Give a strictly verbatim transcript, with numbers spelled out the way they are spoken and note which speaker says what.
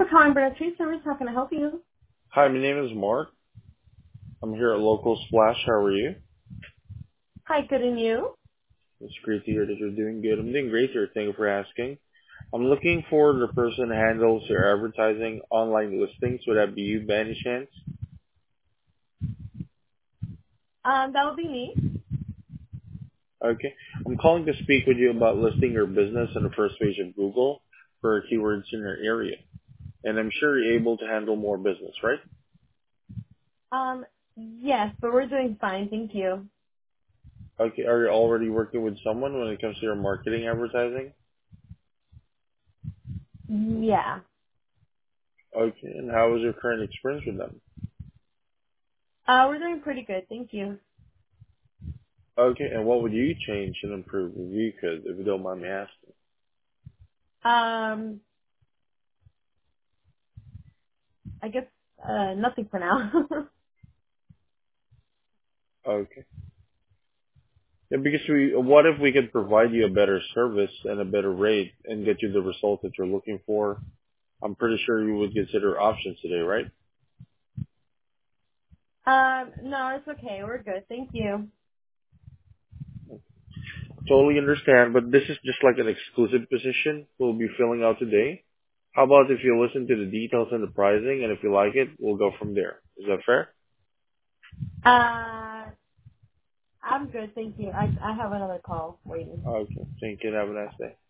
Speaker 1: calling Bernard Tree Service. How can I help you?
Speaker 2: Hi, my name is Mark. I'm here at Local Splash. How are you?
Speaker 1: Hi, good and you?
Speaker 2: It's great to hear that you're doing good. I'm doing great here. Thank you for asking. I'm looking for the person who handles your advertising online listings. Would that be you by any chance?
Speaker 1: Um, that would be me.
Speaker 2: Okay. I'm calling to speak with you about listing your business on the first page of Google for keywords in your area. And I'm sure you're able to handle more business, right?
Speaker 1: Um, yes, but we're doing fine, thank you.
Speaker 2: Okay. Are you already working with someone when it comes to your marketing advertising?
Speaker 1: Yeah.
Speaker 2: Okay. And how was your current experience with them?
Speaker 1: Uh, we're doing pretty good, thank you.
Speaker 2: Okay, and what would you change and improve if you could, if you don't mind me asking?
Speaker 1: Um, I guess, uh, nothing for now.
Speaker 2: Okay. Yeah, because we, what if we could provide you a better service and a better rate and get you the result that you're looking for? I'm pretty sure you would consider options today, right?
Speaker 1: um, no, it's okay, we're good, thank you.
Speaker 2: Totally understand, but this is just like an exclusive position we'll be filling out today. How about if you listen to the details and the pricing, and if you like it, we'll go from there. Is that fair?
Speaker 1: Uh, I'm good, thank you. I, I have another call waiting.
Speaker 2: Okay. Thank you. Have a nice day.